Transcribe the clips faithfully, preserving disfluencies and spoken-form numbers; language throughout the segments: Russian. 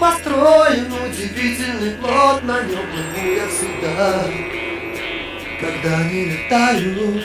построен удивительный плот, на нем плыву я всегда, когда не летаю.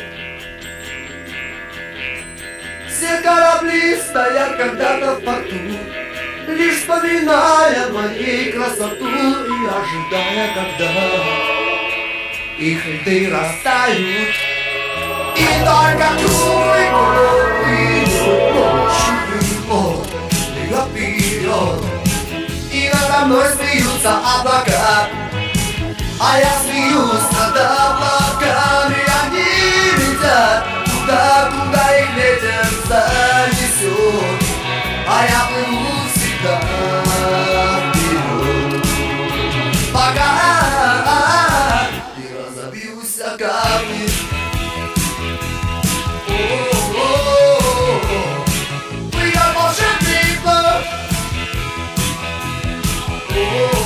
Все корабли стоят когда-то в порту, лишь вспоминая моей красоту и ожидая, когда их льды растают. И только круглый год идет ночью, год плывет вперед, и надо мной смеются облака, а я смеюсь над облаками. Они летят туда, куда их ветер занесет, а я плыву всегда вперед, пока не разобьюсь о камни. We are волшебный плод.